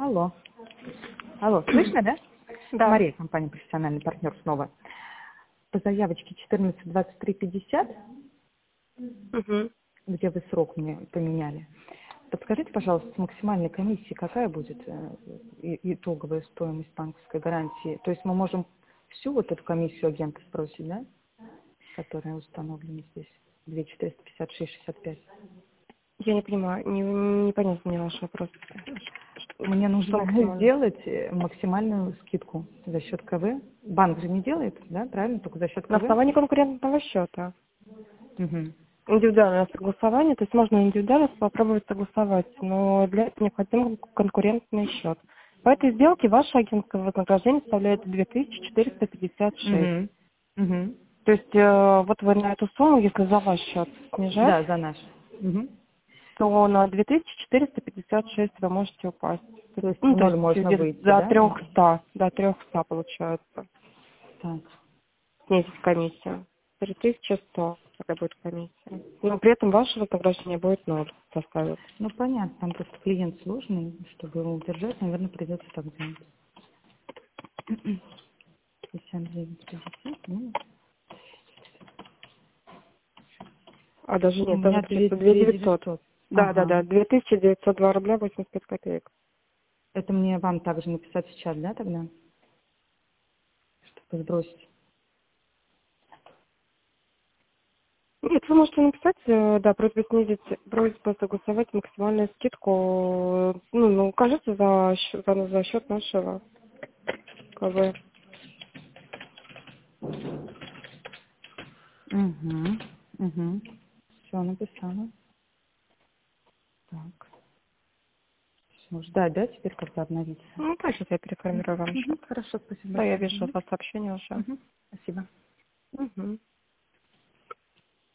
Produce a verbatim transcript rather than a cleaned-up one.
Алло. Алло, слышно, да? Да. Мария, компания «Профессиональный партнер» снова. По заявочке четырнадцать двадцать три пятьдесят, Угу. где вы срок мне поменяли, подскажите, пожалуйста, с максимальной комиссией какая будет э, и- итоговая стоимость банковской гарантии? То есть мы можем всю вот эту комиссию агента сбросить, да? Которая установлена здесь, две тысячи четыреста пятьдесят шесть шестьдесят пять. Я не понимаю, не, не понятен мне ваш вопрос. Мне Что нужно максимально? сделать э, максимальную скидку за счет КВ. Банк же не делает, да, правильно? Только за счет На КВ? основании конкурентного счета. Мгм. Индивидуальное согласование, то есть можно индивидуально попробовать согласовать, но для этого необходим конкурентный счет. По этой сделке ваше агентское вознаграждение составляет две тысячи четыреста пятьдесят шесть. Мгм. Мгм. То есть э, вот вы на эту сумму, если за ваш счет снижать, Да, за наш. Мгм. то на две тысячи четыреста пятьдесят шесть вы можете упасть. То есть в Ну, то ноль есть можно где-то выйти, до да? трехсот, до трехсот получается. Так. Снизить комиссию. три тысячи сто тогда будет комиссия. Но при этом ваше вознаграждение будет ноль составит. Ну, понятно, там просто клиент сложный, чтобы его удержать, наверное, придется так делать. пятьдесят девять пятьдесят, ну, А даже у нет, даже меня чисто две две тысячи девятьсот. девятьсот. Да, да, Ага. да, две тысячи девятьсот два рубля восемьдесят пять копеек. Это мне вам также написать в чат, да, тогда? Чтобы сбросить. Нет, вы можете написать, э, да, просьба снизить, просьба согласовать максимальную скидку, э, ну, ну укажите за, счет- за, за счет нашего КВ. Угу. Угу. Все, написала. Так. Все, ждать, да, теперь, когда обновится? Ну, да, сейчас я переформирую вам Угу. счет. Хорошо, спасибо Да, я большое. вижу у Угу. вас сообщение уже. Угу. Спасибо. Угу.